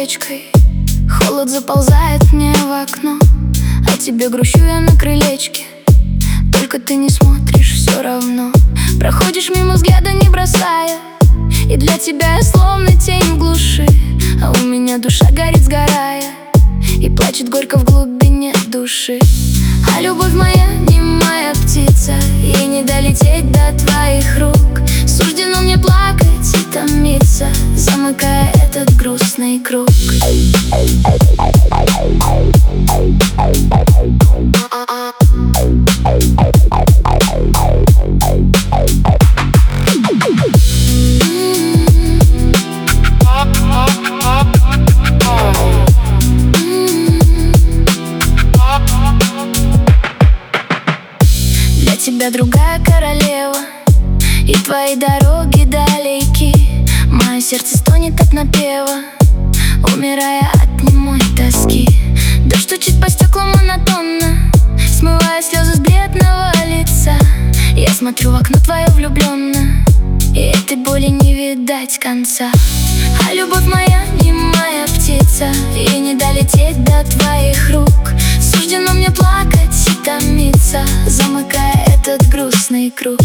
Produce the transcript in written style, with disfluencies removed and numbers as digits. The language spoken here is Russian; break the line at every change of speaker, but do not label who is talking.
речкой. Холод заползает мне в окно, а тебе грущу я на крылечке. Только ты не смотришь все равно, проходишь мимо взгляда не бросая. И для тебя я словно тень в глуши, а у меня душа горит сгорая и плачет горько в глубине души. А любовь моя немая птица, ей не долететь до твоих рук. Суждено мне плакать и томиться, замыкая этот грустный круг. Для тебя другая королева, и твои дороги далеки. Мое сердце стонет от напева, умирая от немой тоски. Дождь стучит по стеклам монотонно, смывая слезы с бледного лица. Я смотрю в окно твое влюбленно, и этой боли не видать конца. А любовь моя немая птица, ей не долететь до твоих рук. Суждено мне плакать и томиться, замыкая этот грустный круг.